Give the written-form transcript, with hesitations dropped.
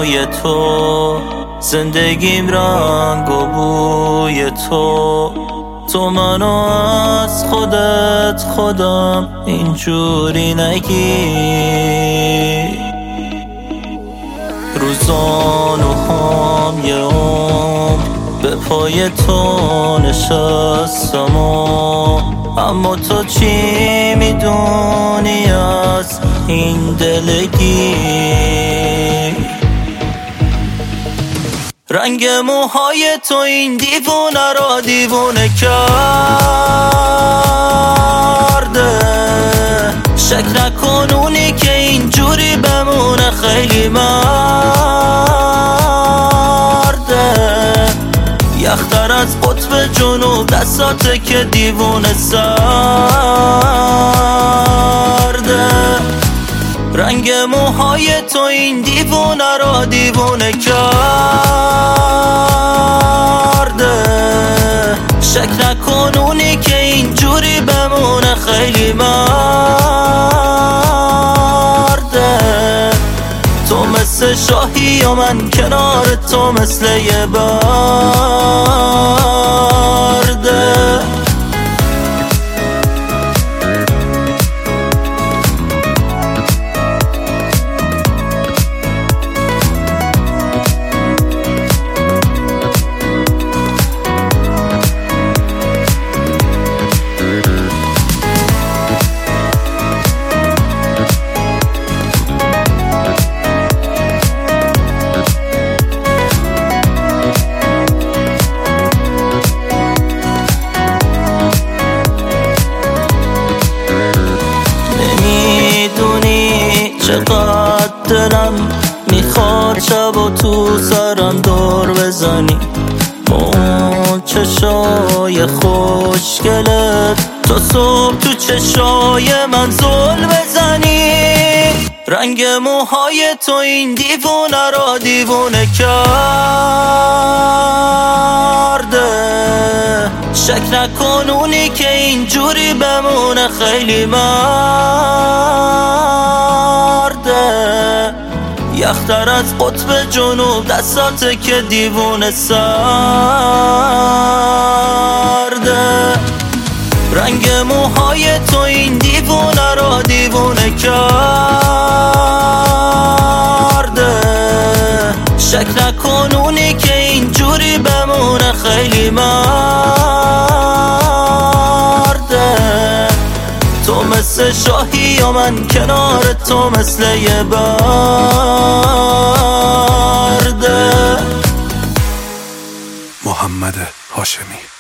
پای تو، زندگیم رنگ و بوی تو. تو منو از خودم اینجوری نگی. روزانوهام یه عمر به پای تو نشستم اما تو چی میدونی از این دلگی؟ رنگ موهای تو این دیوونه را دیوونه کرده. شک نکن اونی که اینجوری بمونه خیلی مرده. یختر از قطب جنوب دستاته که دیوونه سرده. رنگ موهای تو این دیوونه را دیوونه کرده. شک نکن اونی که اینجوری بمونه خیلی مرده. تو مثل شاهی و من کنار تو مثل یه برده. چقدر دلم میخواد شب و تو سرم دور بزنی. اون چشای خوشگلت تا صبح تو چشای من زل بزنی. رنگ موهای تو این دیوونه را دیوونه کرده. شک نکن اونی که اینجوری بمونه خیلی مرده. یختر از قطب جنوب دستاته که دیوونه سرده. رنگ موهای تو این دیوونه را دیوونه کرده. شک نکن اونی که اینجوری بمونه خیلی مرده. تو مثل شاهی و من کنار تو مثل یه برده. محمد هاشمی.